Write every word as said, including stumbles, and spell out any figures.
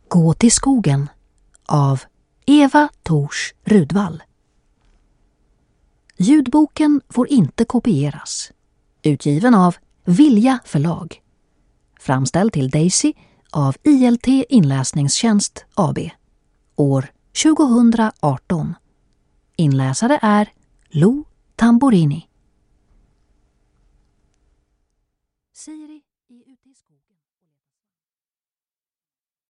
Gå till skogen av Eva Tors Rudvall. Ljudboken får inte kopieras. Utgiven av Vilja förlag. Framställd till Daisy av I L T Inläsningstjänst A B. År tjugohundraarton. Inläsare är Lo Tamborini.